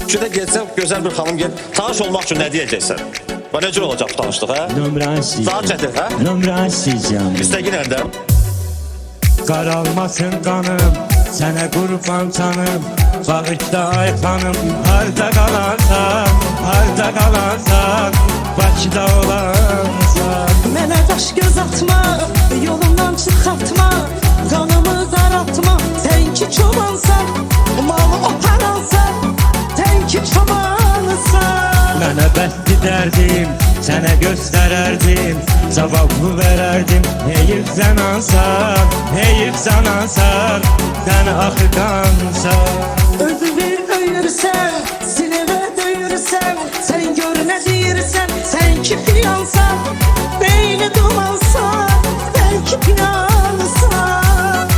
küçükdə getsən, gözəl bir xanım gel, tanış olmaq üçün nə deyəcəksən? Və necə olacaq bu tanışlıq, hə? Nömrə istəyəcəm. Daha çətin, hə? Nömrə istəyəcəm. İstəgi nədə? Qaralmasın qanım, sənə qurban canım. Bağışda ay xanım, harda qalarsan, harda qalarsan, Bakıda olarsan. Mənə daş göz atma, yolumdan çıxartma, qanımı qaraltma. Sən ki çobansan, malı oparansan, sən ki çobansan. Mənə bəsdi dərdim, sənə göstərərdim, cavabı verərdim. Heyif zənansan, heyif zənansan, sən axıqansan. Özünü öyürsən, sinevə döyürsən, sən gör nə deyirsən, sən ki fiyansan, beyni dumansan, sən ki fiyansan.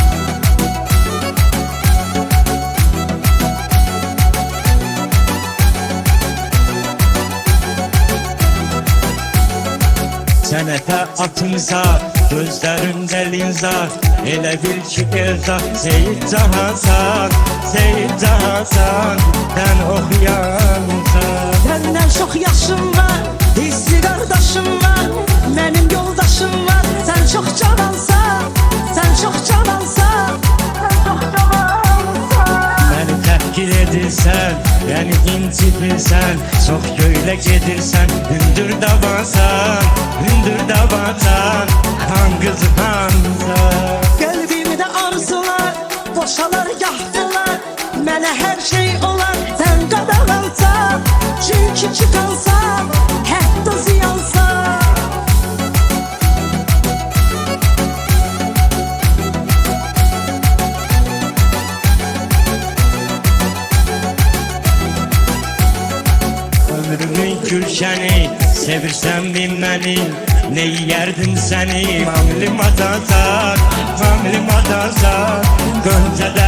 Sənətə atımsa, gözlərində linzar, elə bil ki elzar, Seyid Cahansan, Seyid Cahansan, sən oxuyansan. Səndən çox yaşım var, hisli qardaşım var, mənim yoldaşım var. Sən çox cavansan, sən çox cavansan, sən çox cavansan. Məni təhqir edirsən, yəni incidirsən, çox göylə gedirsən, hündür davansan, hündür davansan, xan qızı xansan. Qəlbimdə arzular, boşalar yahdılar, mənə hər şey olar, sən qadağansan, çünki çıxansan, hətta ziyansan. Ömrümün gülşəni, sevirsən min məni, ne yerdin səni, mamlim atarsan, Gonca